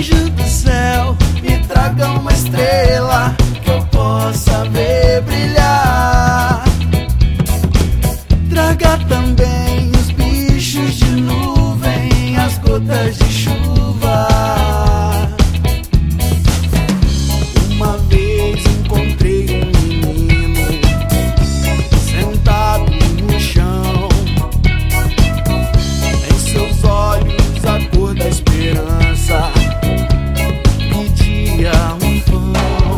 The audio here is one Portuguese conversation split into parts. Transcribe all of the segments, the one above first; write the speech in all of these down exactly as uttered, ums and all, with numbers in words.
Anjo do céu, me traga uma estrela que eu possa ver brilhar. Traga também os bichos de nuvem, as gotas de chuva. Uma vez encontrei um menino sentado no chão, em seus olhos a cor da esperança, pedia um pão.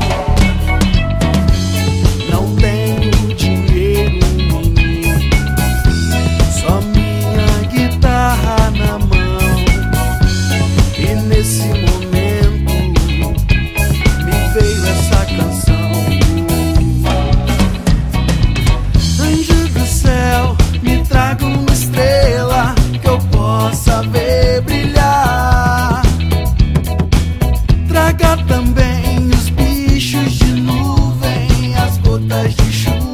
Não tenho dinheiro, menino, só minha guitarra na mão. E nesse momento me veio essa canção. Anjo do céu, me traga uma estrela que eu possa ver brilhar. Traga também os bichos de nuvem, as gotas de chuva.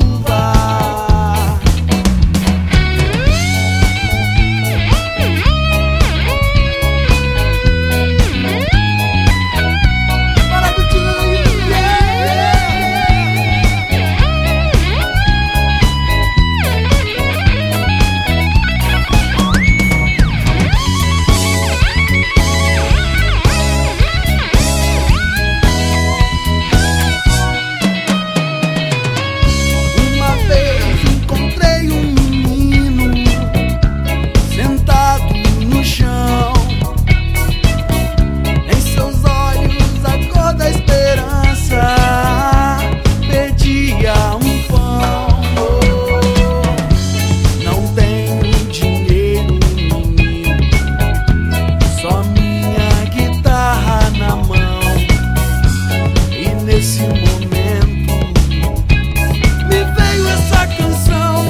Uma vez encontrei um menino sentado no chão, em seus olhos a cor da esperança, pedia um pão. Não tenho dinheiro, menino, só minha guitarra na mão. E nesse momento me veio essa canção.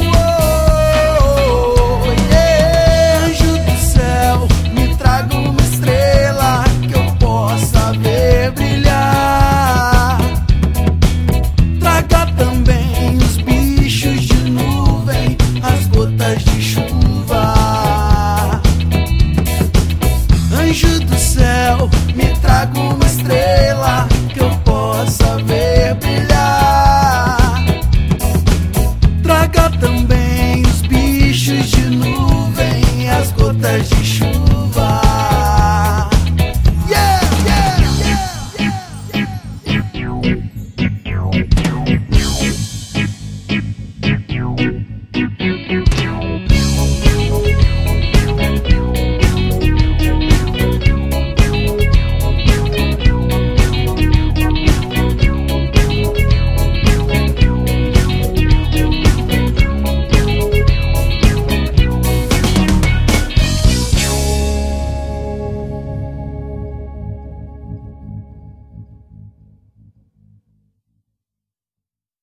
Oh, yeah. Anjo do céu, me traga uma estrela que eu possa ver brilhar. Traga também os bichos de nuvem, as gotas de chuva. Anjo do céu, me traga uma estrela